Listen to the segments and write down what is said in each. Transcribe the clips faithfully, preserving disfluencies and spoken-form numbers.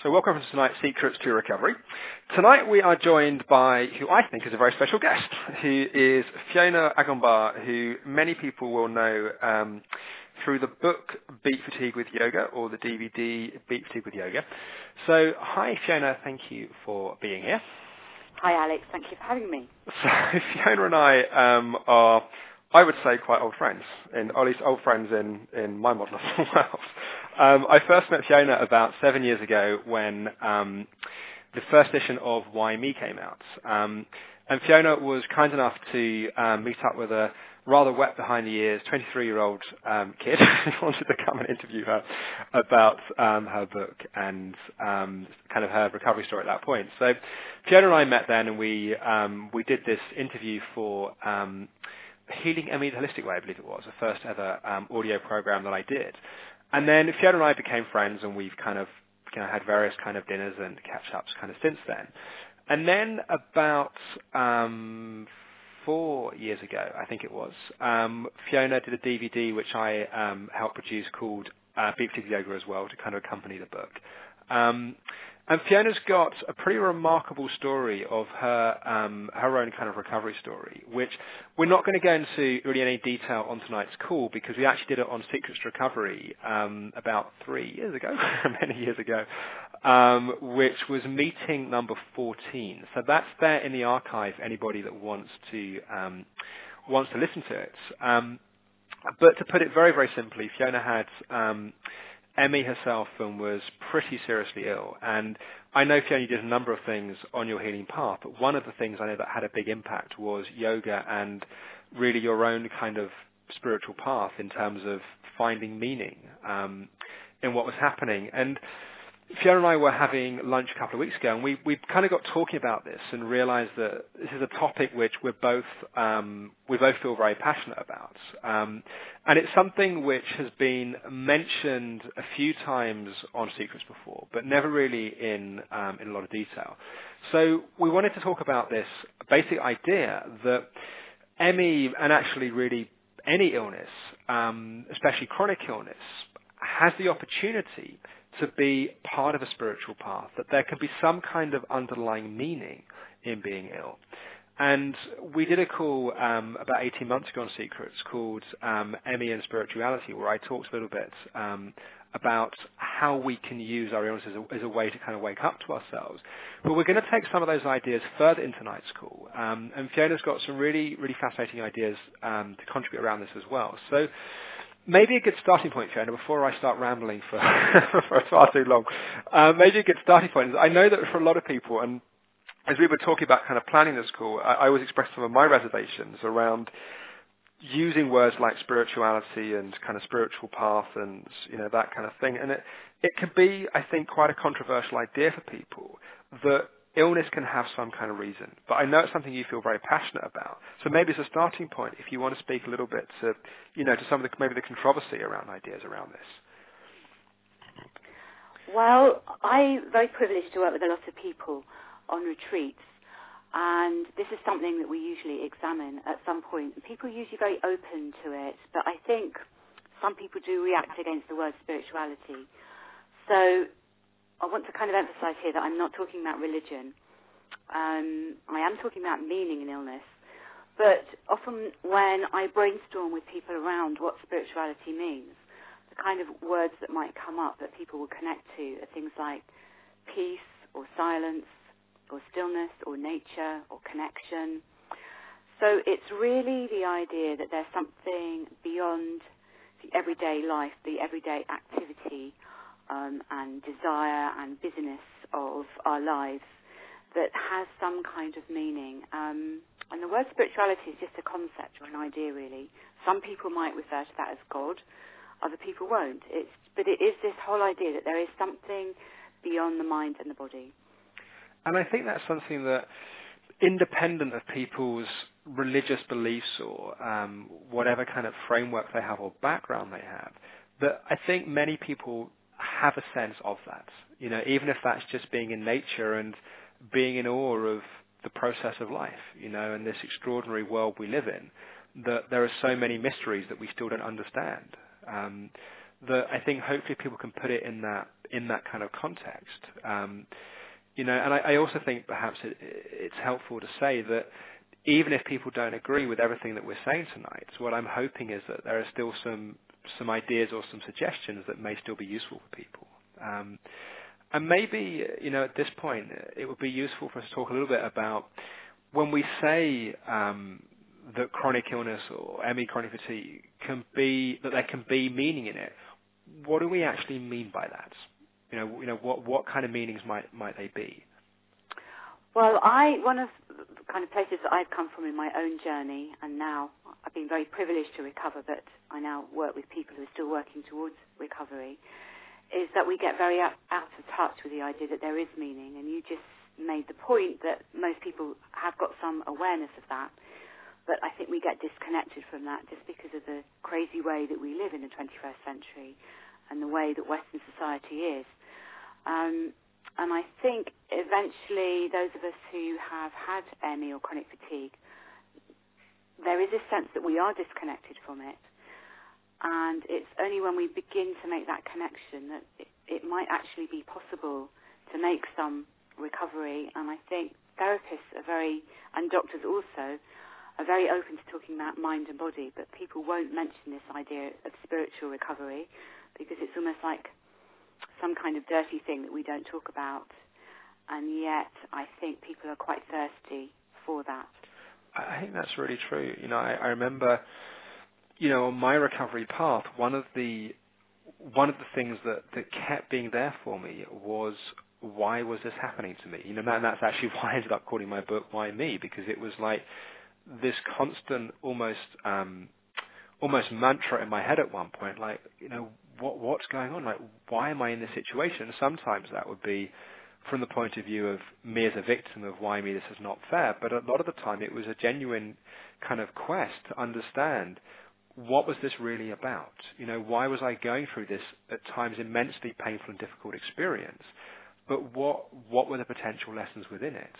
So welcome to tonight's Secrets to Recovery. Tonight we are joined by who I think is a very special guest, who is Fiona Agombar, who many people will know um, through the book Beat Fatigue with Yoga or the D V D Beat Fatigue with Yoga. So hi Fiona, thank you for being here. Hi Alex, thank you for having me. So Fiona and I um, are, I would say, quite old friends, in, or at least old friends in, in my model of the world. Um, I first met Fiona about seven years ago when um, the first edition of Why Me came out. Um, and Fiona was kind enough to um, meet up with a rather wet behind the ears twenty-three-year-old um, kid who wanted to come and interview her about um, her book and um, kind of her recovery story at that point. So Fiona and I met then, and we um, we did this interview for um, Healing Emmy the Holistic Way, I believe it was, the first ever um, audio program that I did. And then Fiona and I became friends, and we've kind of you know, had various kind of dinners and catch-ups kind of since then. And then about um, four years ago, I think it was, um, Fiona did a D V D which I um, helped produce called uh, Beat Fatigue Yoga as well to kind of accompany the book. Um, and Fiona's got a pretty remarkable story of her um, her own kind of recovery story, which we're not going to go into really any detail on tonight's call because we actually did it on Secrets to Recovery um, about three years ago, many years ago, um, which was meeting number fourteen. So that's there in the archive. Anybody that wants to um, wants to listen to it. Um, but to put it very very simply, Fiona had Um, Emmy herself and was pretty seriously ill. And I know, Fiona, you did a number of things on your healing path, but one of the things I know that had a big impact was yoga and really your own kind of spiritual path in terms of finding meaning um, in what was happening. And Fiona and I were having lunch a couple of weeks ago, and we we kind of got talking about this and realised that this is a topic which we're both um, we both feel very passionate about, um, and it's something which has been mentioned a few times on Secrets before, but never really in um, in a lot of detail. So we wanted to talk about this basic idea that Emmy, and actually really any illness, um, especially chronic illness, has the opportunity to be part of a spiritual path, that there can be some kind of underlying meaning in being ill. And we did a call um, about eighteen months ago on Secrets called um, Emmy and Spirituality, where I talked a little bit um, about how we can use our illness as a, as a way to kind of wake up to ourselves. But we're going to take some of those ideas further into tonight's call. Um, and Fiona's got some really, really fascinating ideas um, to contribute around this as well. So maybe a good starting point, Fiona, before I start rambling for, for far too long, uh, maybe a good starting point is I know that for a lot of people, and as we were talking about kind of planning this call, I, I always expressed some of my reservations around using words like spirituality and kind of spiritual path and, you know, that kind of thing. And it, it can be, I think, quite a controversial idea for people that illness can have some kind of reason, but I know it's something you feel very passionate about. So maybe as a starting point, if you want to speak a little bit to, you know, to some of the maybe the controversy around ideas around this. Well, I'm very privileged to work with a lot of people on retreats, and this is something that we usually examine at some point. People are usually very open to it, but I think some people do react against the word spirituality. So I want to kind of emphasize here that I'm not talking about religion. Um, I am talking about meaning in illness. But often when I brainstorm with people around what spirituality means, the kind of words that might come up that people will connect to are things like peace or silence or stillness or nature or connection. So it's really the idea that there's something beyond the everyday life, the everyday activity, Um, and desire and business of our lives that has some kind of meaning. Um, and the word spirituality is just a concept or an idea, really. Some people might refer to that as God, other people won't. It's, but it is this whole idea that there is something beyond the mind and the body. And I think that's something that, independent of people's religious beliefs or um, whatever kind of framework they have or background they have, that I think many people have a sense of that, you know, even if that's just being in nature and being in awe of the process of life, you know, and this extraordinary world we live in, that there are so many mysteries that we still don't understand. Um, that I think hopefully people can put it in that in that kind of context. Um, you know, and I, I also think perhaps it, it's helpful to say that even if people don't agree with everything that we're saying tonight, what I'm hoping is that there are still some some ideas or some suggestions that may still be useful for people. Um, and maybe, you know, at this point, it would be useful for us to talk a little bit about when we say um, that chronic illness or M E chronic fatigue can be, that there can be meaning in it. What do we actually mean by that? You know, you know, what what kind of meanings might might they be? Well, I one of the kind of places that I've come from in my own journey, and now I've been very privileged to recover, but I now work with people who are still working towards recovery, is that we get very out, out of touch with the idea that there is meaning. And you just made the point that most people have got some awareness of that, but I think we get disconnected from that just because of the crazy way that we live in the twenty-first century and the way that Western society is. Um, And I think eventually those of us who have had M E or chronic fatigue, there is a sense that we are disconnected from it. And it's only when we begin to make that connection that it, it might actually be possible to make some recovery. And I think therapists are very, and doctors also, are very open to talking about mind and body, but people won't mention this idea of spiritual recovery because it's almost like some kind of dirty thing that we don't talk about, and yet I think people are quite thirsty for that. I think that's really true. You know, I, I remember, you know, on my recovery path, one of the one of the things that, that kept being there for me was, why was this happening to me? You know, and that's actually why I ended up calling my book "Why Me," because it was like this constant, almost um, almost mantra in my head at one point, like, you know, what what's going on? Like, why am I in this situation? And sometimes that would be from the point of view of me as a victim of why me, this is not fair. But a lot of the time it was a genuine kind of quest to understand, what was this really about? You know, why was I going through this at times immensely painful and difficult experience? But what what were the potential lessons within it?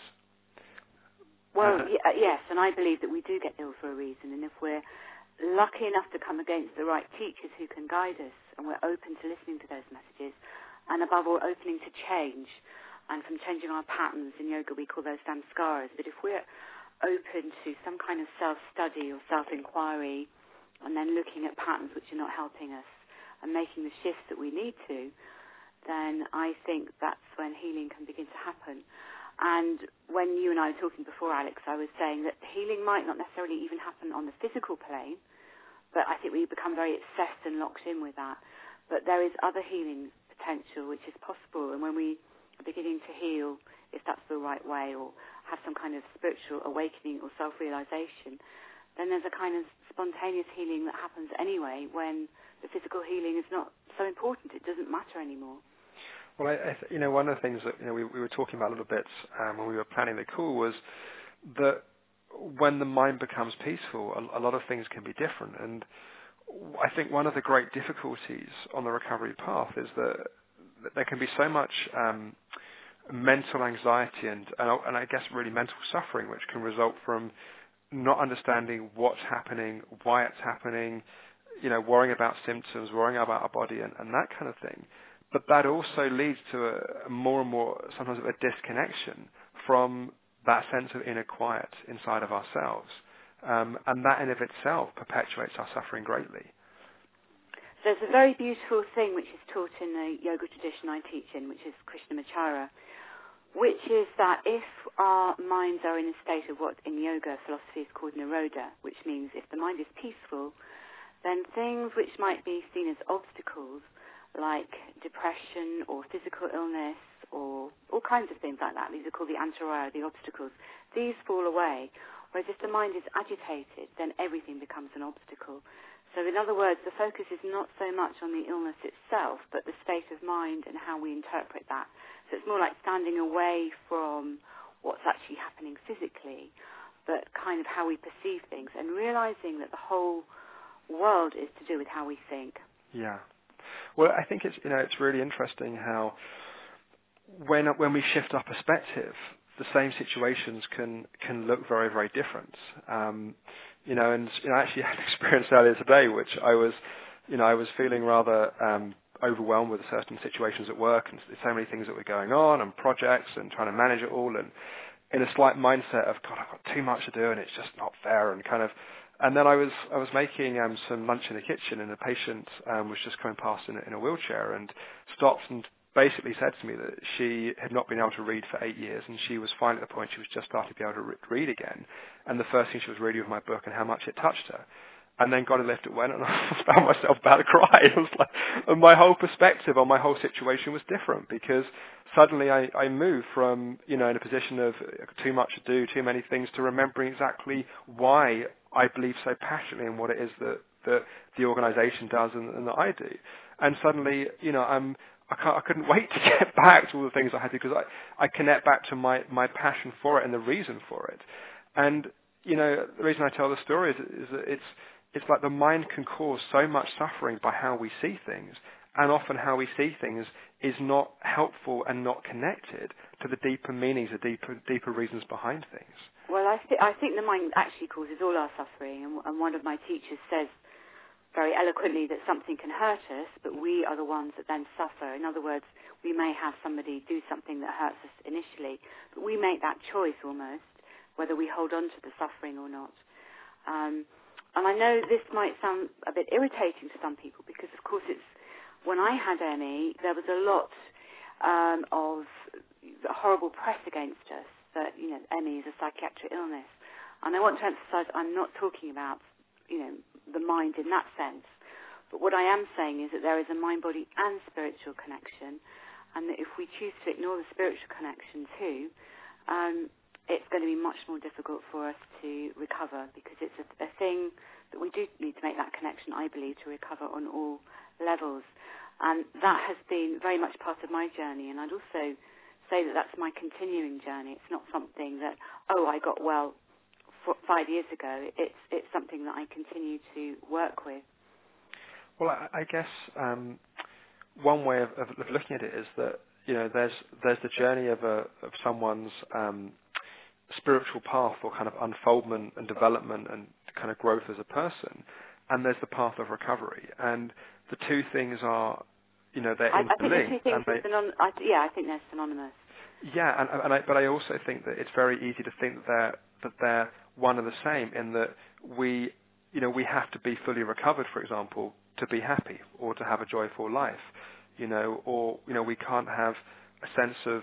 Well, Uh, y- yes, and I believe that we do get ill for a reason, and if we're lucky enough to come against the right teachers who can guide us, and we're open to listening to those messages, and above all, opening to change, and from changing our patterns, in yoga we call those samskaras, but if we're open to some kind of self-study or self-inquiry, and then looking at patterns which are not helping us, and making the shifts that we need to, then I think that's when healing can begin to happen. And when you and I were talking before, Alex, I was saying that healing might not necessarily even happen on the physical plane, but I think we become very obsessed and locked in with that. But there is other healing potential which is possible, and when we are beginning to heal, if that's the right way, or have some kind of spiritual awakening or self-realization, then there's a kind of spontaneous healing that happens anyway when the physical healing is not so important. It doesn't matter anymore. Well, I, I th- you know, one of the things that, you know, we, we were talking about a little bit um, when we were planning the call was that when the mind becomes peaceful, a, a lot of things can be different. And I think one of the great difficulties on the recovery path is that, that there can be so much um, mental anxiety and, and, and I guess really mental suffering, which can result from not understanding what's happening, why it's happening, you know, worrying about symptoms, worrying about our body, and, and that kind of thing. But that also leads to a, a more and more, sometimes, of a disconnection from that sense of inner quiet inside of ourselves. Um, and that in of itself perpetuates our suffering greatly. There's a very beautiful thing which is taught in the yoga tradition I teach in, which is Krishnamacharya, which is that if our minds are in a state of what in yoga philosophy is called nirodha, which means if the mind is peaceful, then things which might be seen as obstacles, like depression or physical illness or all kinds of things like that, these are called the antaraya, the obstacles, these fall away. Whereas if the mind is agitated, then everything becomes an obstacle. So in other words, the focus is not so much on the illness itself, but the state of mind and how we interpret that. So it's more like standing away from what's actually happening physically, but kind of how we perceive things, and realizing that the whole world is to do with how we think. Yeah. Well, I think it's, you know, it's really interesting how when when we shift our perspective, the same situations can can look very, very different. Um, you know, and you know, I actually had an experience earlier today, which I was you know, I was feeling rather um, overwhelmed with certain situations at work and so many things that were going on and projects and trying to manage it all, and in a slight mindset of, God, I've got too much to do and it's just not fair, and kind of, and then I was I was making um, some lunch in the kitchen, and a patient um, was just coming past in a, in a wheelchair and stopped and basically said to me that she had not been able to read for eight years, and she was finally at the point she was just starting to be able to re- read again, and the first thing she was reading was my book and how much it touched her. And then got a lift, it went, and I found myself about to cry. It was like, and my whole perspective on my whole situation was different, because suddenly I, I moved from, you know, in a position of too much to do, too many things, to remembering exactly why I believe so passionately in what it is that, that the organisation does and, and that I do. And suddenly, you know, I'm, I, can't, I couldn't wait to get back to all the things I had to, because I, I connect back to my, my passion for it and the reason for it. And, you know, the reason I tell the story is, is that it's, it's like the mind can cause so much suffering by how we see things, and often how we see things is not helpful and not connected to the deeper meanings, the deeper, deeper reasons behind things. Well, I, th- I think the mind actually causes all our suffering, and, and one of my teachers says very eloquently that something can hurt us, but we are the ones that then suffer. In other words, we may have somebody do something that hurts us initially, but we make that choice almost, whether we hold on to the suffering or not. Um, And I know this might sound a bit irritating to some people, because, of course, it's when I had M E, there was a lot um, of horrible press against us, that, you know, M E is a psychiatric illness. And I want to emphasize I'm not talking about, you know, the mind in that sense. But what I am saying is that there is a mind, body, and spiritual connection, and that if we choose to ignore the spiritual connection too, um, it's going to be much more difficult for us to recover, because it's a, a thing that we do need to make that connection, I believe, to recover on all levels. And that has been very much part of my journey, and I'd also say that that's my continuing journey. It's not something that, oh, I got well f- five years ago. It's it's something that I continue to work with. Well, I, I guess um, one way of, of looking at it is that, you know, there's there's the journey of a of someone's um, spiritual path, or kind of unfoldment and development and kind of growth as a person, and there's the path of recovery, and the two things are, you know, they're I, I think the two interlinked. things They, are synon- I, yeah, I think they're synonymous. yeah, and, and I, but I also think that it's very easy to think that they're that they're one and the same, in that we, you know, we have to be fully recovered, for example, to be happy or to have a joyful life, you know, or, you know, we can't have a sense of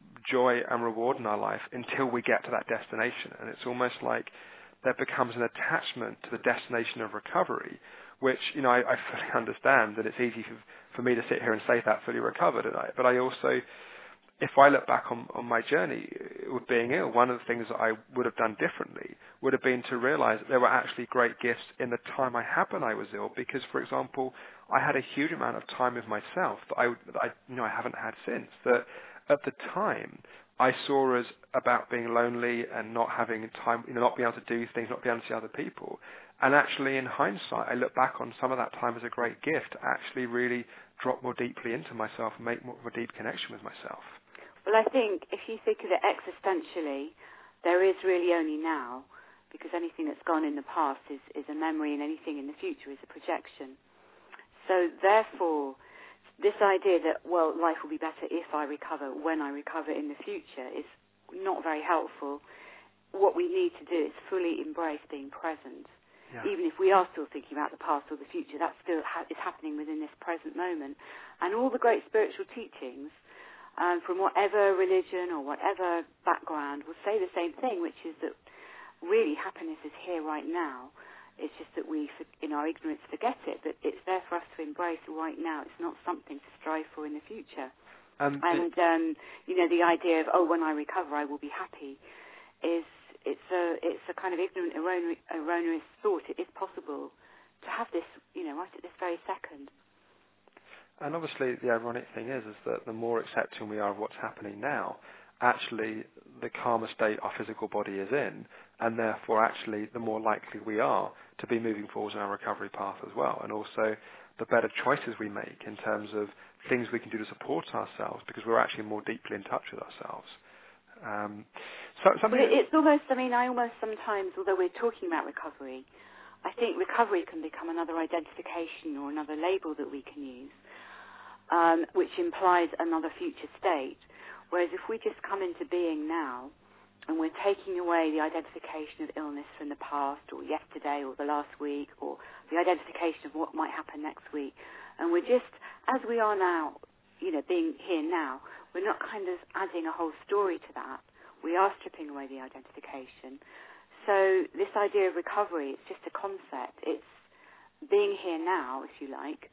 joy and reward in our life until we get to that destination. And it's almost like there becomes an attachment to the destination of recovery, which, you know, I, I fully understand that it's easy for, for me to sit here and say that fully recovered, and I, but I also, if I look back on, on my journey with being ill, one of the things that I would have done differently would have been to realize that there were actually great gifts in the time I had when I was ill, because, for example, I had a huge amount of time with myself that I, that I you know, I haven't had since, that at the time I saw as about being lonely and not having time, you know, not being able to do things, not being able to see other people. And actually, in hindsight, I look back on some of that time as a great gift to actually really drop more deeply into myself and make more of a deep connection with myself. Well, I think if you think of it existentially, there is really only now, because anything that's gone in the past is, is a memory, and anything in the future is a projection. So therefore, this idea that, well, life will be better if I recover, when I recover in the future, is not very helpful. What we need to do is fully embrace being present. Yeah. Even if we are still thinking about the past or the future, that still ha- is happening within this present moment. And all the great spiritual teachings, um, from whatever religion or whatever background, will say the same thing, which is that really happiness is here right now. It's just that we, in our ignorance, forget it, but it's there for us to embrace right now. It's not something to strive for in the future. Um, and, um, you know, the idea of, oh, when I recover, I will be happy, is it's a it's a kind of ignorant, erroneous, erroneous thought. It is possible to have this, you know, right at this very second. And obviously the ironic thing is, is that the more accepting we are of what's happening now, actually the calmer state our physical body is in, and therefore actually the more likely we are to be moving forwards on our recovery path as well, and also the better choices we make in terms of things we can do to support ourselves, because we're actually more deeply in touch with ourselves. Um, so something well, it's almost, I mean, I almost sometimes, although we're talking about recovery, I think recovery can become another identification or another label that we can use, um, which implies another future state. Whereas if we just come into being now, and we're taking away the identification of illness from the past or yesterday or the last week or the identification of what might happen next week, and we're just, as we are now, you know, being here now, we're not kind of adding a whole story to that. We are stripping away the identification. So this idea of recovery, it's just a concept. It's being here now, if you like,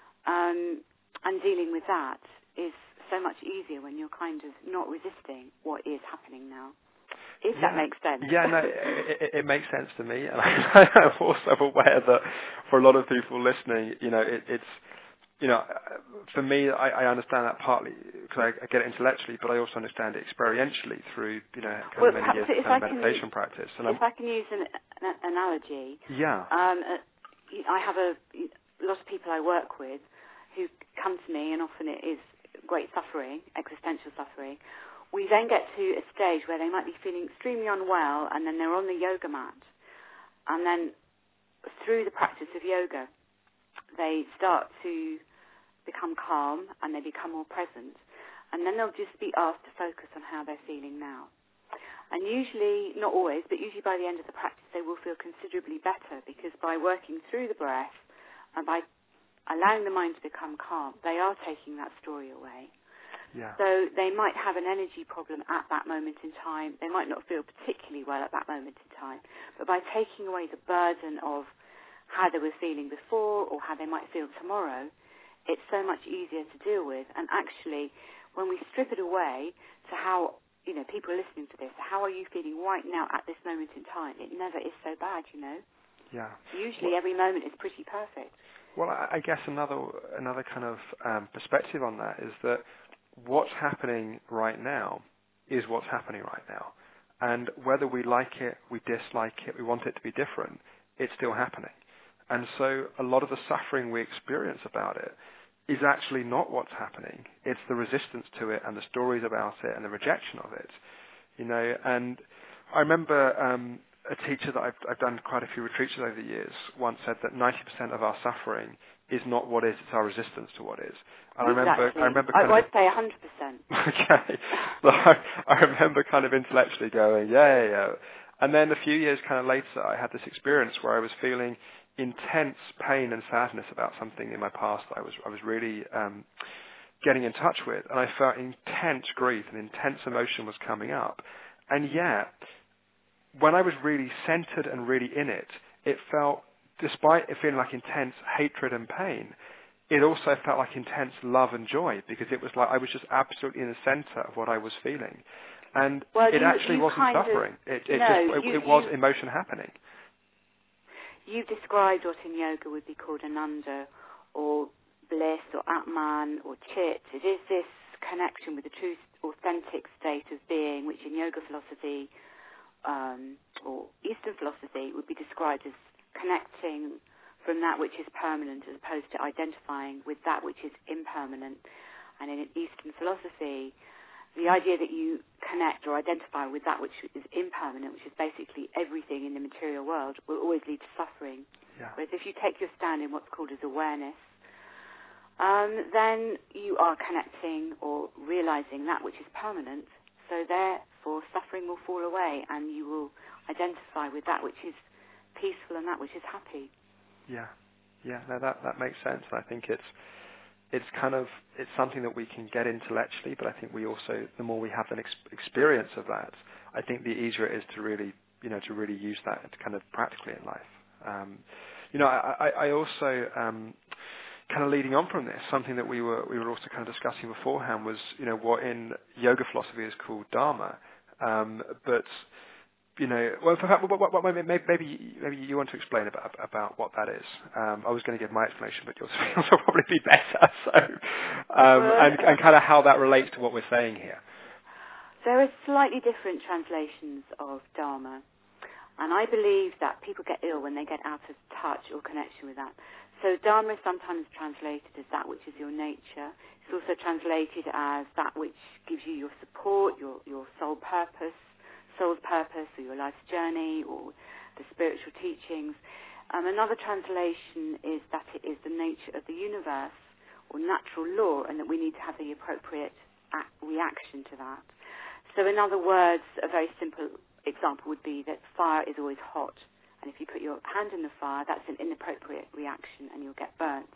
um, and dealing with that is so much easier when you're kind of not resisting what is happening now. If yeah. that makes sense. Yeah, no, it, it, it makes sense to me, and I'm also aware that for a lot of people listening, you know, it, it's, you know, for me, I, I understand that partly because I, I get it intellectually, but I also understand it experientially through, you know, kind well, of many years of kind of meditation use, practice. And if I'm, I can use an, an analogy, yeah, um, uh, I have a, a lot of people I work with who come to me, and often it is great suffering, existential suffering. We then get to a stage where they might be feeling extremely unwell, and then they're on the yoga mat. And then through the practice of yoga, they start to become calm and they become more present. And then they'll just be asked to focus on how they're feeling now. And usually, not always, but usually by the end of the practice, they will feel considerably better, because by working through the breath and by allowing the mind to become calm, they are taking that story away. Yeah. So they might have an energy problem at that moment in time. They might not feel particularly well at that moment in time. But by taking away the burden of how they were feeling before or how they might feel tomorrow, it's so much easier to deal with. And actually, when we strip it away to how, you know, people are listening to this, how are you feeling right now at this moment in time? It never is so bad, you know. Yeah. Usually well, every moment is pretty perfect. Well, I, I guess another another kind of um, perspective on that is that what's happening right now is what's happening right now. And whether we like it, we dislike it, we want it to be different, it's still happening. And so a lot of the suffering we experience about it is actually not what's happening. It's the resistance to it and the stories about it and the rejection of it. You know, and I remember um, a teacher that I've, I've done quite a few retreats with over the years once said that ninety percent of our suffering is not what is, it's our resistance to what is. And exactly. I remember, I remember kind I would of, say one hundred percent. Okay. So I, I remember kind of intellectually going, yeah, yeah, yeah. And then a few years kind of later, I had this experience where I was feeling intense pain and sadness about something in my past that I was, I was really um, getting in touch with. And I felt intense grief and intense emotion was coming up. And yet, when I was really centered and really in it, it felt, despite it feeling like intense hatred and pain, it also felt like intense love and joy, because it was like I was just absolutely in the center of what I was feeling. And well, it you, actually you wasn't suffering. Of, it it, no, just, it, you, it was you, emotion happening. You've described what in yoga would be called ananda, or bliss, or atman, or chit. It is this connection with the true, authentic state of being, which in yoga philosophy, um, or Eastern philosophy, would be described as connecting from that which is permanent as opposed to identifying with that which is impermanent. And in Eastern philosophy, the idea that you connect or identify with that which is impermanent, which is basically everything in the material world, will always lead to suffering. Yeah. Whereas if you take your stand in what's called as awareness, um, then you are connecting or realizing that which is permanent. So therefore, suffering will fall away, and you will identify with that which is peaceful and that which is happy. Yeah, yeah, no, that that makes sense. I think it's it's kind of it's something that we can get intellectually, but I think we also, the more we have an ex- experience of that, I think the easier it is to really, you know, to really use that kind of practically in life. Um, you know, I, I, I also um, kind of leading on from this, something that we were we were also kind of discussing beforehand was, you know, what in yoga philosophy is called dharma, um, but you know, well, maybe maybe maybe you want to explain about about what that is. Um, I was going to give my explanation, but yours will probably be better. So, um, and and kind of how that relates to what we're saying here. There are slightly different translations of dharma, and I believe that people get ill when they get out of touch or connection with that. So dharma is sometimes translated as that which is your nature. It's also translated as that which gives you your support, your your soul purpose. soul's purpose, or your life's journey, or the spiritual teachings. Um, another translation is that it is the nature of the universe or natural law, and that we need to have the appropriate act, reaction to that. So in other words, a very simple example would be that fire is always hot, and if you put your hand in the fire, that's an inappropriate reaction and you'll get burnt.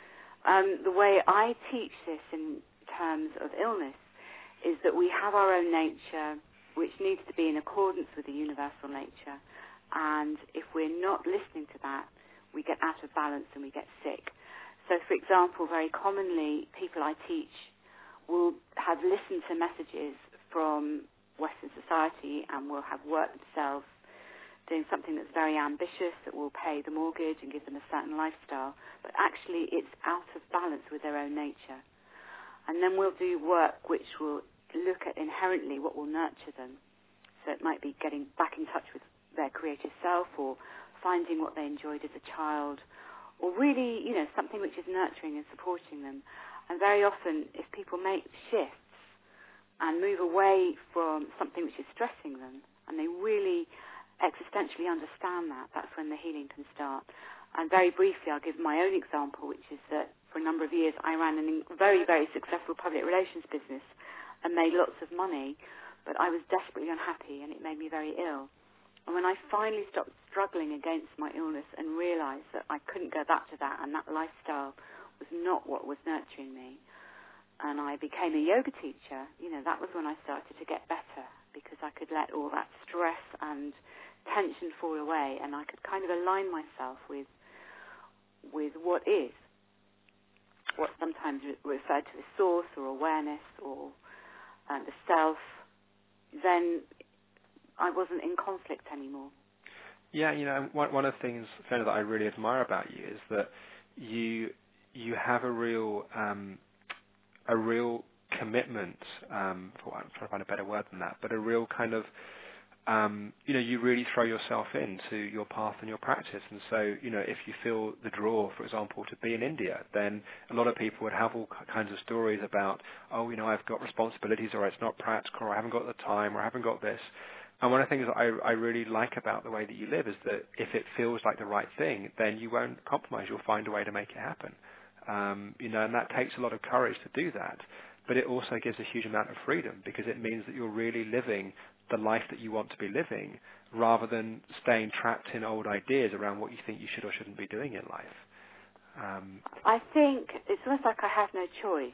Um, the way I teach this in terms of illness is that we have our own nature, which needs to be in accordance with the universal nature, and if we're not listening to that, we get out of balance and we get sick. So, for example, very commonly, people I teach will have listened to messages from Western society and will have worked themselves doing something that's very ambitious, that will pay the mortgage and give them a certain lifestyle, but actually it's out of balance with their own nature. And then we'll do work which will look at inherently what will nurture them. So it might be getting back in touch with their creative self, or finding what they enjoyed as a child, or really, you know, something which is nurturing and supporting them. And very often, if people make shifts and move away from something which is stressing them, and they really existentially understand that, that's when the healing can start. And very briefly, I'll give my own example, which is that for a number of years, I ran a very, very successful public relations business and made lots of money, but I was desperately unhappy, and it made me very ill. And when I finally stopped struggling against my illness and realized that I couldn't go back to that, and that lifestyle was not what was nurturing me, and I became a yoga teacher, you know, that was when I started to get better, because I could let all that stress and tension fall away, and I could kind of align myself with with what is, what sometimes re- referred to as source or awareness or uh, the self. Then I wasn't in conflict anymore. Yeah, you know, one one of the things, Fiona, that I really admire about you is that you you have a real um, a real commitment. Um, for, I'm trying to find a better word than that, but a real kind of um, you know, you really throw yourself into your path and your practice. And so, you know, if you feel the draw, for example, to be in India, then a lot of people would have all kinds of stories about, oh, you know, I've got responsibilities, or it's not practical, or I haven't got the time, or I haven't got this. And one of the things that I, I really like about the way that you live is that if it feels like the right thing, then you won't compromise. You'll find a way to make it happen. Um, you know, and that takes a lot of courage to do that. But it also gives a huge amount of freedom, because it means that you're really living the life that you want to be living, rather than staying trapped in old ideas around what you think you should or shouldn't be doing in life. Um, I think it's almost like I have no choice.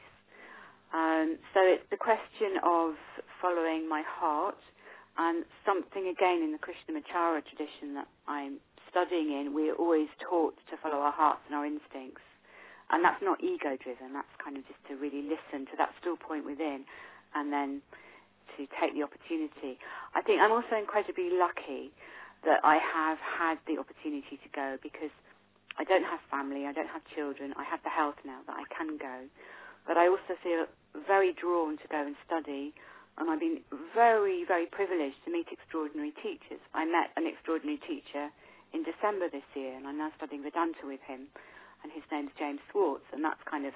Um, so it's the question of following my heart, and something again in the Krishnamacharya tradition that I'm studying in, we're always taught to follow our hearts and our instincts. And that's not ego-driven, that's kind of just to really listen to that still point within, and then to take the opportunity. I think I'm also incredibly lucky that I have had the opportunity to go, because I don't have family, I don't have children, I have the health now that I can go. But I also feel very drawn to go and study, and I've been very, very privileged to meet extraordinary teachers. I met an extraordinary teacher in December this year, and I'm now studying Vedanta with him, and his name's James Swartz, and that's kind of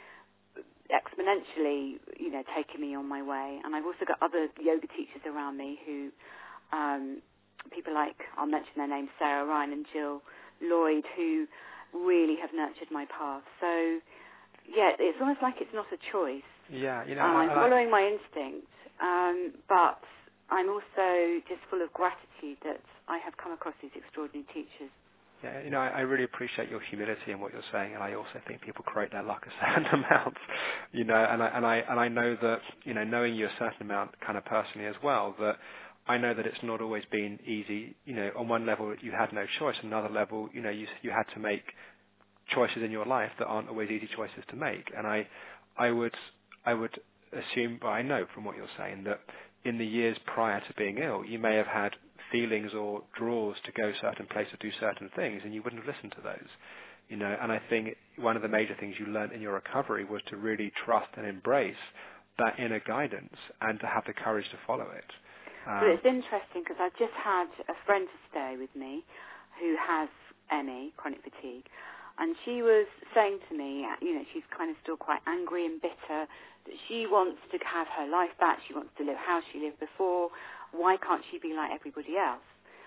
exponentially, you know, taken me on my way. And I've also got other yoga teachers around me who, um, people like, I'll mention their names, Sarah Ryan and Jill Lloyd, who really have nurtured my path. So, yeah, it's almost like it's not a choice. Yeah, you know, um, I'm I, following my instinct, um, but I'm also just full of gratitude that I have come across these extraordinary teachers. Yeah, you know, I, I really appreciate your humility in what you're saying, and I also think people create their luck a certain amount, you know, and I and I and I know that, you know, knowing you a certain amount kind of personally as well, that I know that it's not always been easy. You know, on one level you had no choice, on another level, you know, you you had to make choices in your life that aren't always easy choices to make, and I I would I would assume, but I know from what you're saying, that in the years prior to being ill, you may have had feelings or draws to go certain places, do certain things, and you wouldn't have listened to those, you know. And I think one of the major things you learned in your recovery was to really trust and embrace that inner guidance, and to have the courage to follow it. Um, well, it's interesting, because I've just had a friend to stay with me who has M E, chronic fatigue, and she was saying to me, you know, she's kind of still quite angry and bitter, that she wants to have her life back, she wants to live how she lived before. Why can't she be like everybody else?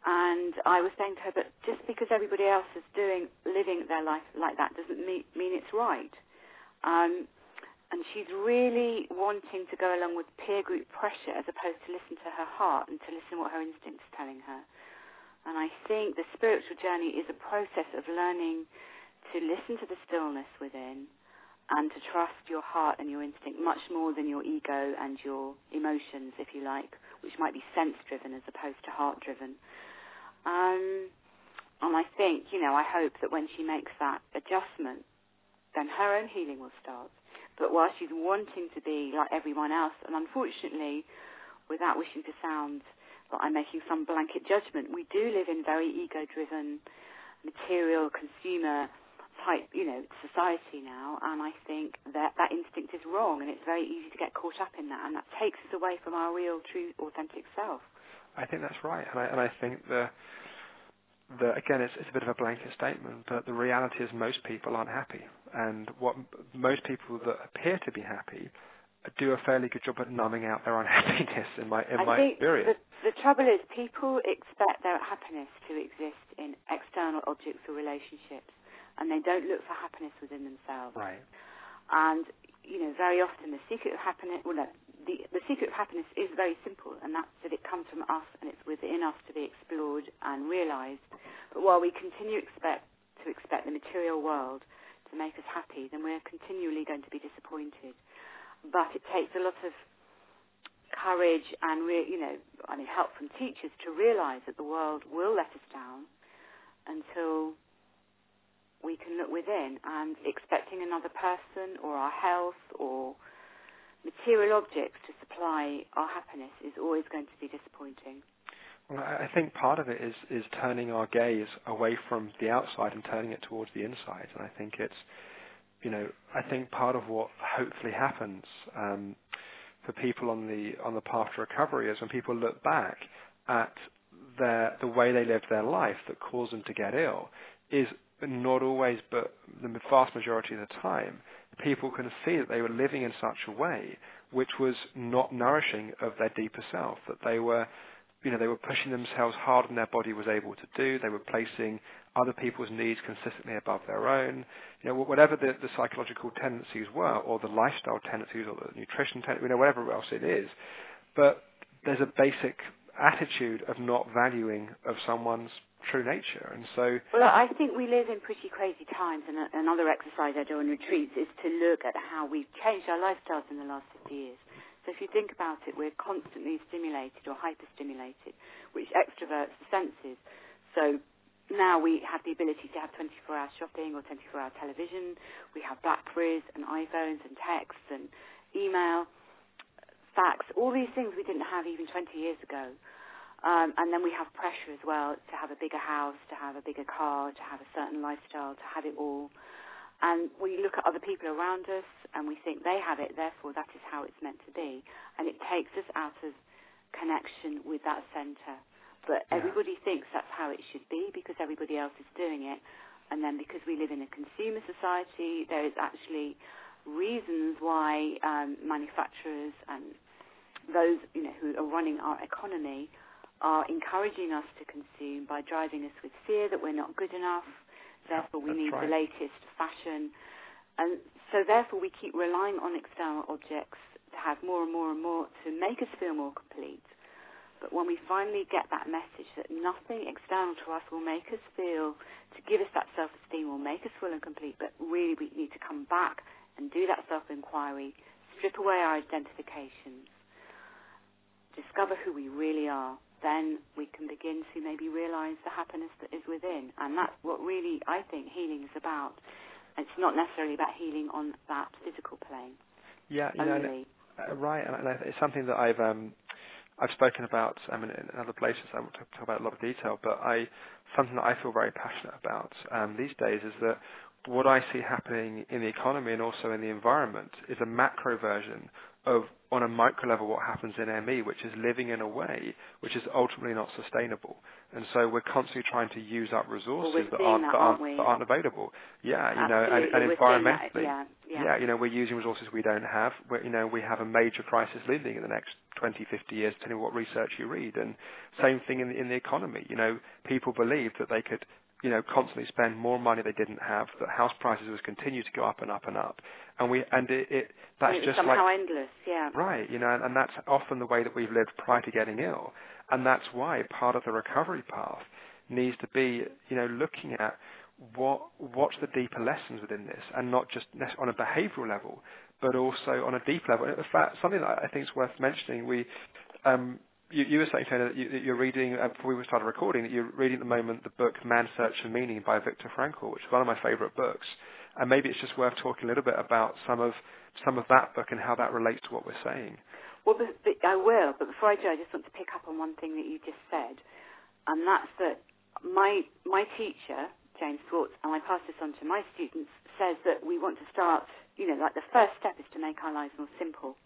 And I was saying to her, but just because everybody else is doing, living their life like that doesn't mean, mean it's right. Um, and she's really wanting to go along with peer group pressure as opposed to listen to her heart and to listen what her instinct's telling her. And I think the spiritual journey is a process of learning to listen to the stillness within and to trust your heart and your instinct much more than your ego and your emotions, if you like, which might be sense-driven as opposed to heart-driven. Um, and I think, you know, I hope that when she makes that adjustment, then her own healing will start. But while she's wanting to be like everyone else, and unfortunately, without wishing to sound like I'm making some blanket judgment, we do live in very ego-driven, material, consumer type, you know, society now, and I think that that instinct is wrong, and it's very easy to get caught up in that, and that takes us away from our real, true, authentic self. I think that's right, and I, and I think the, the again, it's, it's a bit of a blanket statement, but the reality is most people aren't happy, and what most people that appear to be happy do a fairly good job at numbing out their unhappiness. In my in I my think experience, the, the trouble is people expect their happiness to exist in external objects or relationships, and they don't look for happiness within themselves. right? And you know, very often the secret of happiness, well, no, the, the secret of happiness is very simple, and that's that it comes from us and it's within us to be explored and realised. But while we continue expect, to expect the material world to make us happy, then we're continually going to be disappointed. But it takes a lot of courage and, re- you know, I mean, help from teachers to realise that the world will let us down until we can look within, and expecting another person or our health or material objects to supply our happiness is always going to be disappointing. Well, I think part of it is, is turning our gaze away from the outside and turning it towards the inside. And I think it's, you know, I think part of what hopefully happens um, for people on the on the path to recovery is when people look back at their the way they lived their life that caused them to get ill, is not always, but the vast majority of the time, people can see that they were living in such a way which was not nourishing of their deeper self, that they were, you know, they were pushing themselves harder than their body was able to do. They were placing other people's needs consistently above their own. You know, whatever the, the psychological tendencies were, or the lifestyle tendencies, or the nutrition tendencies, you know, whatever else it is. But there's a basic attitude of not valuing of someone's true nature. And so, well, I think we live in pretty crazy times, and another exercise I do on retreats is to look at how we've changed our lifestyles in the last fifty years. So if you think about it, we're constantly stimulated or hyper-stimulated, which extroverts the senses. So now we have the ability to have twenty-four hour shopping or twenty-four hour television. We have Blackberries and iPhones and texts and email, fax, all these things we didn't have even twenty years ago. Um, and then we have pressure as well to have a bigger house, to have a bigger car, to have a certain lifestyle, to have it all. And we look at other people around us and we think they have it, therefore that is how it's meant to be. And it takes us out of connection with that centre. But yeah. everybody thinks that's how it should be because everybody else is doing it. And then because we live in a consumer society, there is actually reasons why um, manufacturers and those, you know, who are running our economy are encouraging us to consume by driving us with fear that we're not good enough, therefore we That's need right. the latest fashion. And so therefore we keep relying on external objects to have more and more and more to make us feel more complete. But when we finally get that message that nothing external to us will make us feel, to give us that self-esteem will make us full and complete, but really we need to come back and do that self-inquiry, strip away our identifications, discover who we really are, then we can begin to maybe realise the happiness that is within. And that's what really, I think, healing is about. It's not necessarily about healing on that physical plane. Yeah, you know, and, uh, right, and it's something that I've um, I've spoken about. I mean, in other places I won't talk about a lot of detail, but I something that I feel very passionate about um, these days is that what I see happening in the economy and also in the environment is a macro version of on a micro level what happens in M E, which is living in a way which is ultimately not sustainable. And so we're constantly trying to use up resources well, that aren't that, that aren't, aren't that aren't available. Yeah, you know, Absolutely. and, and we're environmentally, that, yeah, yeah. yeah, you know, we're using resources we don't have. We're, you know, we have a major crisis looming in the next twenty, fifty years, depending on what research you read. And same thing in the, in the economy. You know, people believed that they could, you know, constantly spend more money they didn't have, that house prices would continue to go up and up and up. And we, and it, it that's and it's just somehow like, endless, yeah. right, you know, and, and that's often the way that we've lived prior to getting ill. And that's why part of the recovery path needs to be, you know, looking at what what's the deeper lessons within this, and not just on a behavioural level, but also on a deep level. In fact, something that I think is worth mentioning, we, um, you, you were saying, Tony, that, you, that you're reading, uh, before we started recording, that you're reading at the moment the book Man's Search for Meaning by Viktor Frankl, which is one of my favourite books. And maybe it's just worth talking a little bit about some of some of that book and how that relates to what we're saying. Well, but, but I will, but before I do, I just want to pick up on one thing that you just said, and that's that my my teacher, James Swartz, and I pass this on to my students, says that we want to start, you know, like the first step is to make our lives more simple,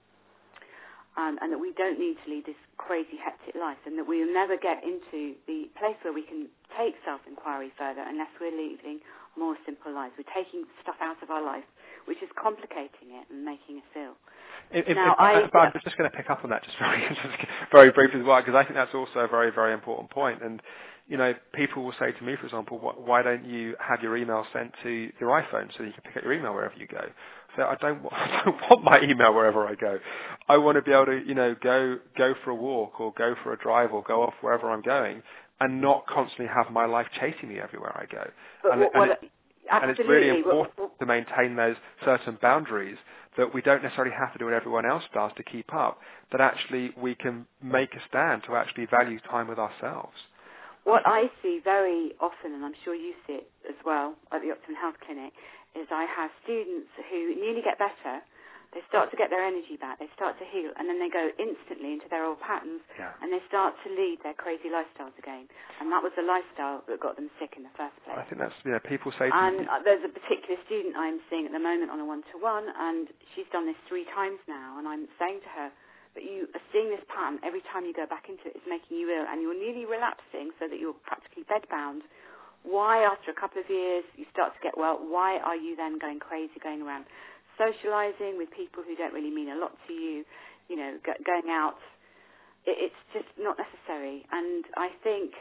um, and that we don't need to lead this crazy, hectic life, and that we will never get into the place where we can take self-inquiry further unless we're leading more simple lives. We're taking stuff out of our life, which is complicating it and making us ill. If, if, now, if, I, but I'm just going to pick up on that just very, just very briefly as well, because I think that's also a very, very important point. And, you know, people will say to me, for example, why don't you have your email sent to your iPhone so that you can pick up your email wherever you go? So I don't, want, I don't want my email wherever I go. I want to be able to, you know, go go for a walk or go for a drive or go off wherever I'm going, and not constantly have my life chasing me everywhere I go. But and, what, and, what, it, and it's really important to maintain those certain boundaries, that we don't necessarily have to do what everyone else does to keep up, that actually we can make a stand to actually value time with ourselves. What I see very often, and I'm sure you see it as well at the Optimum Health Clinic, is I have students who nearly get better. They start to get their energy back, they start to heal, and then they go instantly into their old patterns, yeah. and they start to lead their crazy lifestyles again. And that was the lifestyle that got them sick in the first place. I think that's, you know, people say to And me, there's a particular student I'm seeing at the moment on a one-to-one, and she's done this three times now, and I'm saying to her, but you are seeing this pattern every time you go back into it, it's making you ill, and you're nearly relapsing so that you're practically bedbound. Why, after a couple of years, you start to get well, why are you then going crazy, going around socializing with people who don't really mean a lot to you, you know, go, going out? It, it's just not necessary. And I think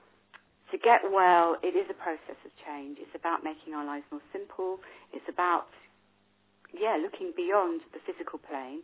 to get well, it is a process of change. It's about making our lives more simple. It's about, yeah, looking beyond the physical plane.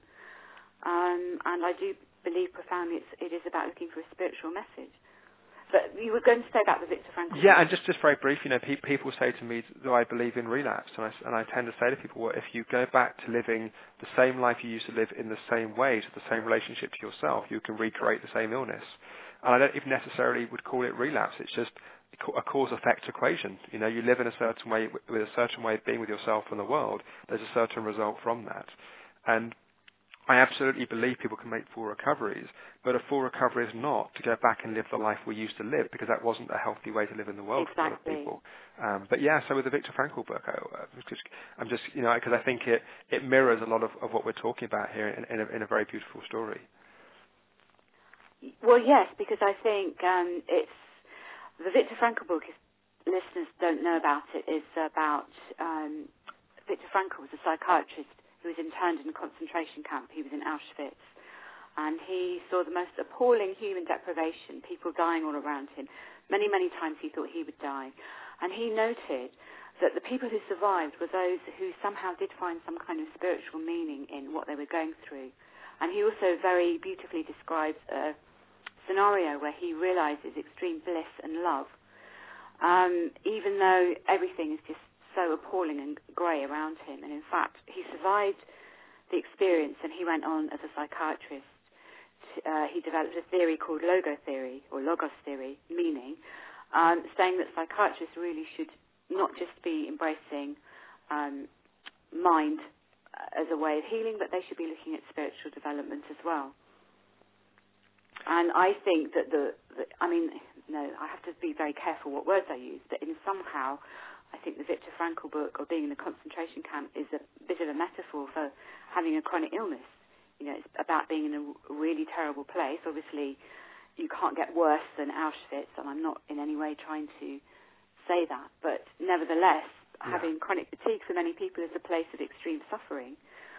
Um, and I do believe profoundly it's, it is about looking for a spiritual message. But you were going to say about the Viktor Frankl. Yeah, and just, just very brief, you know, pe- people say to me, do I believe in relapse? And I, and I tend to say to people, well, if you go back to living the same life you used to live in the same way, to the same relationship to yourself, you can recreate the same illness. And I don't even necessarily would call it relapse. It's just a cause-effect equation. You know, you live in a certain way, with a certain way of being with yourself and the world, there's a certain result from that. And I absolutely believe people can make full recoveries, but a full recovery is not to go back and live the life we used to live, because that wasn't a healthy way to live in the world exactly. for a lot of people. Um, but yeah, so with the Viktor Frankl book, I, I'm just, I'm just you know, because I think it, it mirrors a lot of, of what we're talking about here in, in, a, in a very beautiful story. Well, yes, because I think um, it's the Viktor Frankl book, if listeners don't know about it, is about um, Viktor Frankl was a psychiatrist who was interned in a concentration camp. He was in Auschwitz, and he saw the most appalling human deprivation, people dying all around him. Many, many times he thought he would die. And he noted that the people who survived were those who somehow did find some kind of spiritual meaning in what they were going through. And he also very beautifully describes a scenario where he realizes extreme bliss and love, um, even though everything is just so appalling and grey around him. And in fact, he survived the experience, and he went on as a psychiatrist. Uh, he developed a theory called logo theory, or logos theory, meaning, um, saying that psychiatrists really should not just be embracing um, mind as a way of healing, but they should be looking at spiritual development as well. And I think that the, the I mean, no, I have to be very careful what words I use, but in somehow, I think the Viktor Frankl book, or being in the concentration camp, is a bit of a metaphor for having a chronic illness. you know, it's about being in a really terrible place. Obviously, you can't get worse than Auschwitz, and I'm not in any way trying to say that, but nevertheless, yeah. having chronic fatigue for many people is a place of extreme suffering.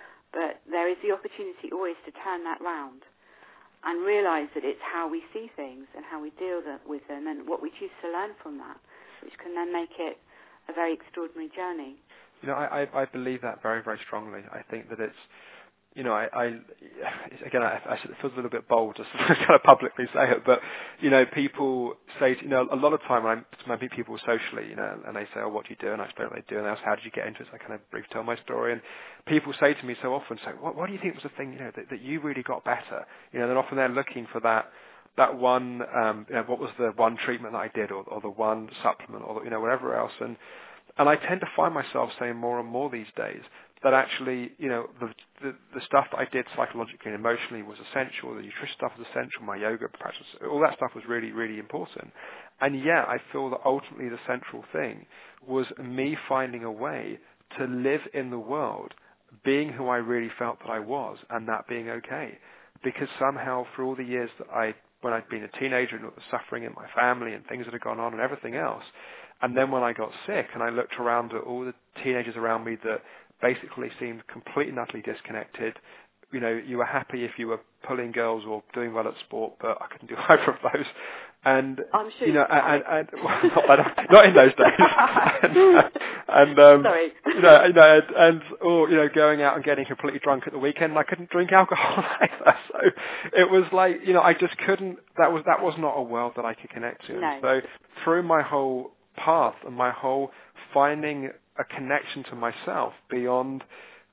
But there is the opportunity always to turn that round and realise that it's how we see things and how we deal with them and what we choose to learn from that, which can then make it a very extraordinary journey. You know, I, I, I believe that very, very strongly. I think that it's, you know, I, I again, I, I, it feels a little bit bold to kind of publicly say it, but, you know, people say, you know, a lot of time when, I, when I meet people socially, you know, and they say, oh, what do you do? And I explain what they do, and they ask, how did you get into it? So I kind of brief tell my story, and people say to me so often, so what, what do you think was the thing, you know, that, that you really got better? You know, then often they're looking for that, that one, um, you know, what was the one treatment that I did, or, or the one supplement, or, you know, whatever else, and And I tend to find myself saying more and more these days that actually, you know, the, the the stuff that I did psychologically and emotionally was essential. The nutrition stuff was essential. My yoga practice, all that stuff was really, really important. And yet, I feel that ultimately the central thing was me finding a way to live in the world, being who I really felt that I was, and that being okay. Because somehow, for all the years that I, when I'd been a teenager and all the suffering in my family and things that had gone on and everything else. And then when I got sick and I looked around at all the teenagers around me that basically seemed completely and utterly disconnected, you know, you were happy if you were pulling girls or doing well at sport, but I couldn't do either of those. And, I'm sure you know, you and, and, and well, not, not in those days. and, and um, Sorry. you know, you know, and, and, or, you know, going out and getting completely drunk at the weekend, and I couldn't drink alcohol either. So it was like, you know, I just couldn't, that was, that was not a world that I could connect to. No. And so through my whole path and my whole finding a connection to myself beyond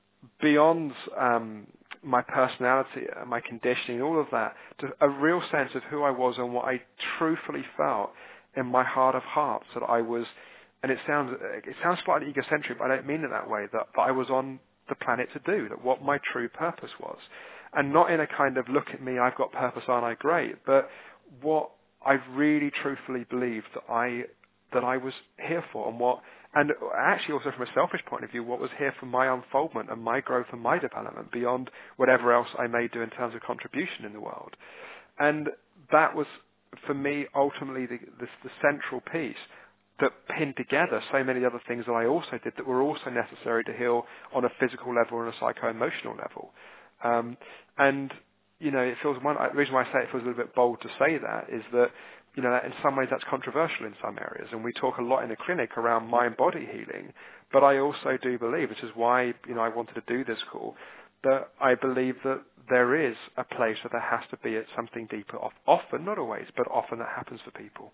beyond um, my personality and my conditioning, all of that, to a real sense of who I was and what I truthfully felt in my heart of hearts, that I was, and it sounds it sounds slightly egocentric, but I don't mean it that way, that, that I was on the planet to do, that what my true purpose was. And not in a kind of, look at me, I've got purpose, aren't I great, but what I really truthfully believed that I that I was here for, and what, and actually also from a selfish point of view, what was here for my unfoldment and my growth and my development beyond whatever else I may do in terms of contribution in the world. And that was, for me, ultimately the, the, the central piece that pinned together so many other things that I also did that were also necessary to heal on a physical level and a psycho-emotional level. Um, and, you know, it feels, one, the reason why I say it feels a little bit bold to say that is that, you know, in some ways that's controversial in some areas, and we talk a lot in the clinic around mind-body healing, but I also do believe, which is why, you know, I wanted to do this call, that I believe that there is a place where there has to be something deeper, often, not always, but often that happens for people.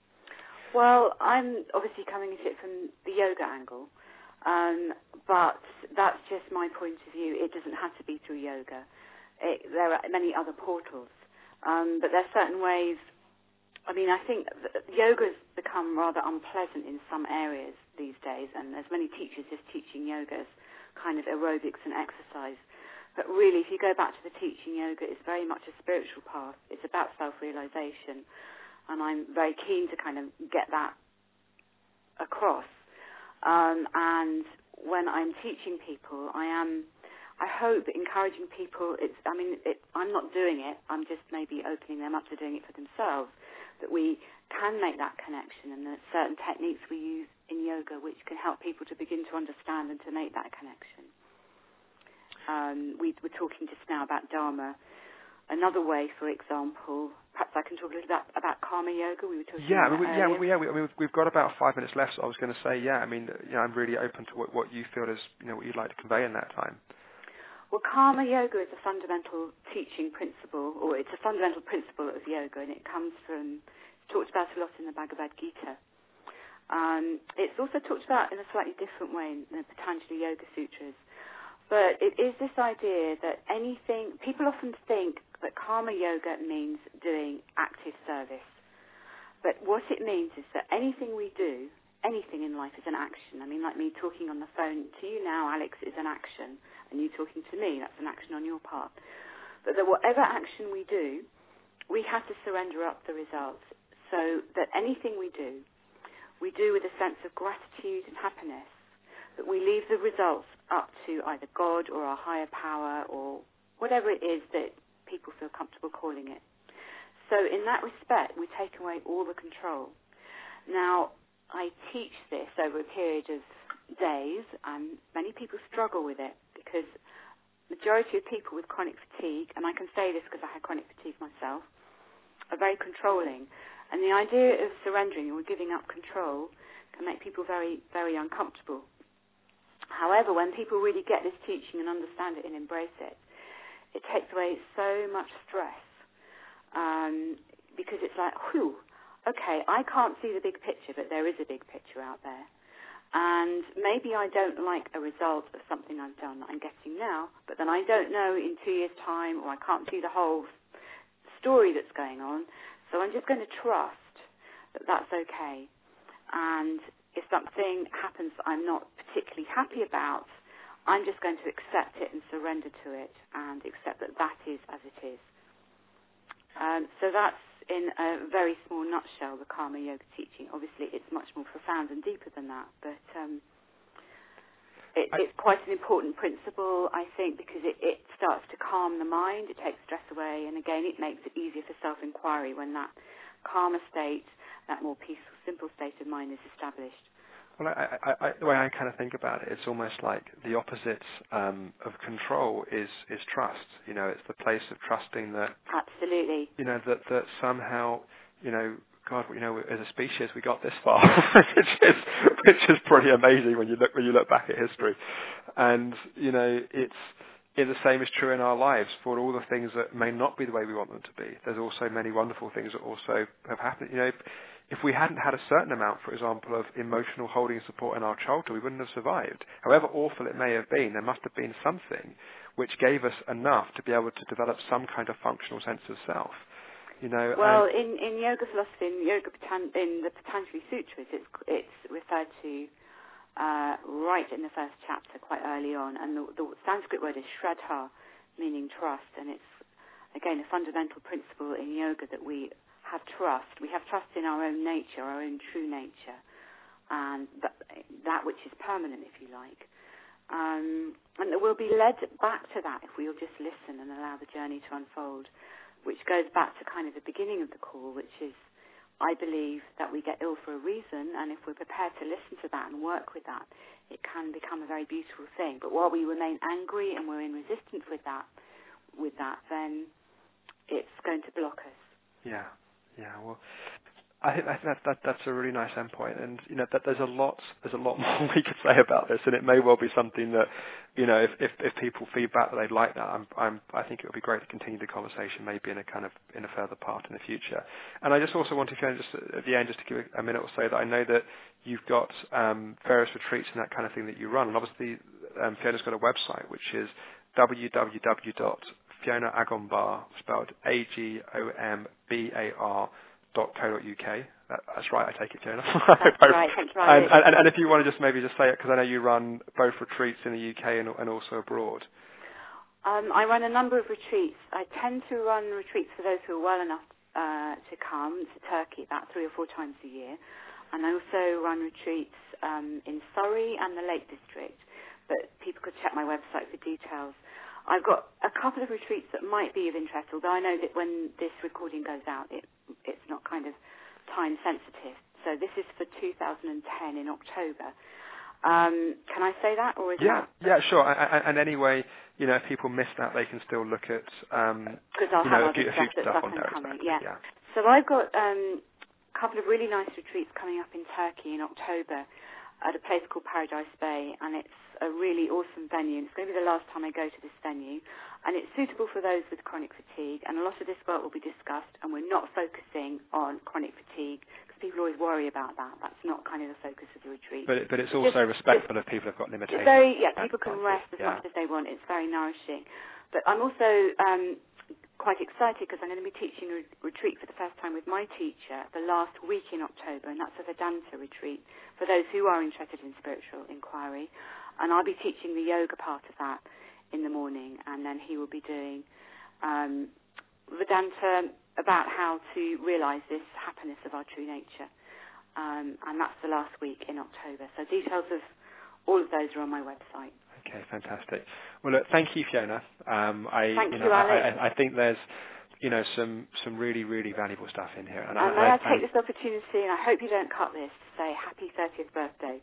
Well, I'm obviously coming at it from the yoga angle, um, but that's just my point of view. It doesn't have to be through yoga. It, there are many other portals, um, but there are certain ways. I mean, I think yoga's become rather unpleasant in some areas these days, and there's many teachers just teaching yoga as kind of aerobics and exercise. But really, if you go back to the teaching yoga, it's very much a spiritual path. It's about self-realization, and I'm very keen to kind of get that across. Um, and when I'm teaching people, I am, I hope, encouraging people. It's, I mean, it, I'm not doing it. I'm just maybe opening them up to doing it for themselves. That we can make that connection, and that certain techniques we use in yoga which can help people to begin to understand and to make that connection. Um, we were talking just now about Dharma. Another way, for example, perhaps I can talk a little bit about, about Karma Yoga. We were talking yeah, about we, that yeah, earlier. we, yeah. We, I mean, we've got about five minutes left. So I was going to say, yeah. I mean, you know, I'm really open to what, what you feel is, you know, what you'd like to convey in that time. Well, Karma Yoga is a fundamental teaching principle, or it's a fundamental principle of yoga, and it comes from, it's talked about a lot in the Bhagavad Gita. Um, it's also talked about in a slightly different way in the Patanjali Yoga Sutras. But it is this idea that anything, people often think that Karma Yoga means doing active service. But what it means is that anything we do, anything in life is an action. I mean, like me talking on the phone to you now, Alex, is an action. And you talking to me, that's an action on your part. But that whatever action we do, we have to surrender up the results, so that anything we do, we do with a sense of gratitude and happiness, that we leave the results up to either God or our higher power or whatever it is that people feel comfortable calling it. So in that respect, we take away all the control. Now, I teach this over a period of days, and many people struggle with it because the majority of people with chronic fatigue, and I can say this because I had chronic fatigue myself, are very controlling. And the idea of surrendering or giving up control can make people very, very uncomfortable. However, when people really get this teaching and understand it and embrace it, it takes away so much stress um, because it's like, whew, okay, I can't see the big picture, but there is a big picture out there. And maybe I don't like a result of something I've done that I'm getting now, but then I don't know in two years' time, or I can't see the whole story that's going on, so I'm just going to trust that that's okay. And if something happens that I'm not particularly happy about, I'm just going to accept it and surrender to it and accept that that is as it is. Um, so that's, in a very small nutshell, the Karma Yoga teaching. Obviously, it's much more profound and deeper than that, but um, it, it's quite an important principle, I think, because it, it starts to calm the mind, it takes stress away, and again, it makes it easier for self-inquiry when that calmer state, that more peaceful, simple state of mind is established. Well, I, I, I, the way I kind of think about it, it's almost like the opposite um, of control is, is trust. You know, it's the place of trusting that. Absolutely. You know, that, that somehow, you know, God, you know, as a species, we got this far, which is which is pretty amazing when you look when you look back at history, and you know, it's. It, the same is true in our lives. For all the things that may not be the way we want them to be, there's also many wonderful things that also have happened. You know, if we hadn't had a certain amount, for example, of emotional holding support in our childhood, we wouldn't have survived. However awful it may have been, there must have been something which gave us enough to be able to develop some kind of functional sense of self. You know. Well, in, in yoga philosophy, in yoga Patan- in the Patanjali Sutras, it's it's referred to uh, right in the first chapter, quite early on, and the, the Sanskrit word is shraddha, meaning trust, and it's again a fundamental principle in yoga that we have trust. We have trust in our own nature, our own true nature, and that, that which is permanent, if you like. Um, and that we'll be led back to that if we'll just listen and allow the journey to unfold, which goes back to kind of the beginning of the call, which is, I believe that we get ill for a reason, and if we're prepared to listen to that and work with that, it can become a very beautiful thing. But while we remain angry and we're in resistance with that, with that, then it's going to block us. Yeah, yeah. Well, I think that, that, that that's a really nice endpoint, and you know that there's a lot there's a lot more we could say about this, and it may well be something that, you know, if if, if people feedback that they'd like that, I'm, I'm I think it would be great to continue the conversation, maybe in a kind of in a further part in the future. And I just also wanted to just at the end just to give a minute or so that I know that you've got um, various retreats and that kind of thing that you run, and obviously um, Fiona's got a website which is w w w dot fiona agombar, spelled A G O M B A R dot co dot uk. That, that's right, I take it, Fiona. That's right, that's right. And, and, and if you want to just maybe just say it, because I know you run both retreats in the U K and, and also abroad. Um, I run a number of retreats. I tend to run retreats for those who are well enough uh, to come to Turkey about three or four times a year. And I also run retreats um, in Surrey and the Lake District. But people could check my website for details. I've got a couple of retreats that might be of interest, although I know that when this recording goes out, it, it's not kind of time sensitive. So this is for two thousand ten in October. Um, can I say that, or is yeah, that? Yeah, sure. And, and anyway, you know, if people miss that, they can still look at um, because I'll you have know, other a stuff future that's stuff up on and there. coming. Exactly. Yeah. yeah. So I've got um, a couple of really nice retreats coming up in Turkey in October at a place called Paradise Bay, and it's a really awesome venue. It's going to be the last time I go to this venue, and it's suitable for those with chronic fatigue, and a lot of this work will be discussed, and we're not focusing on chronic fatigue, because people always worry about that. That's not kind of the focus of the retreat. But, it, but it's also just, respectful of people who've got limitations. Very, yeah, people can rest as yeah. much as they want. It's very nourishing. But I'm also um, quite excited because I'm going to be teaching a retreat for the first time with my teacher the last week in October, and that's a Vedanta retreat for those who are interested in spiritual inquiry. And I'll be teaching the yoga part of that in the morning, and then he will be doing um, Vedanta about how to realise this happiness of our true nature. Um, and that's the last week in October. So details of all of those are on my website. Okay, fantastic. Well, look, thank you, Fiona. Um, I, Thank you you, know, I, Alex. I, I think there's, you know, some some really really valuable stuff in here, and, And I, may I I, take this opportunity, and I hope you don't cut this, to say happy thirtieth birthday.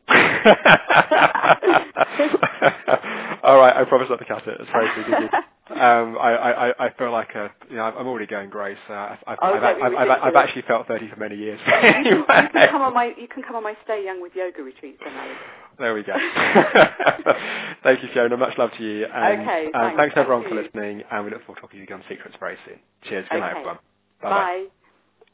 All right, I promise not to cut it. It's very sweet of you. Um, I, I, I feel like a, you know, I'm already going grey, so I've, I've, oh, I've, don't be I've, I've, I've ridiculous. actually felt thirty for many years. You can, you can come on my you can come on my Stay Young with Yoga retreats, then, Alex. There we go. Thank you, Fiona. Much love to you. And Okay, um, thanks. thanks everyone Thank for you. listening, and we look forward to talking to you again on Secrets very soon. Cheers. Good night, Okay. everyone. Bye-bye. Bye.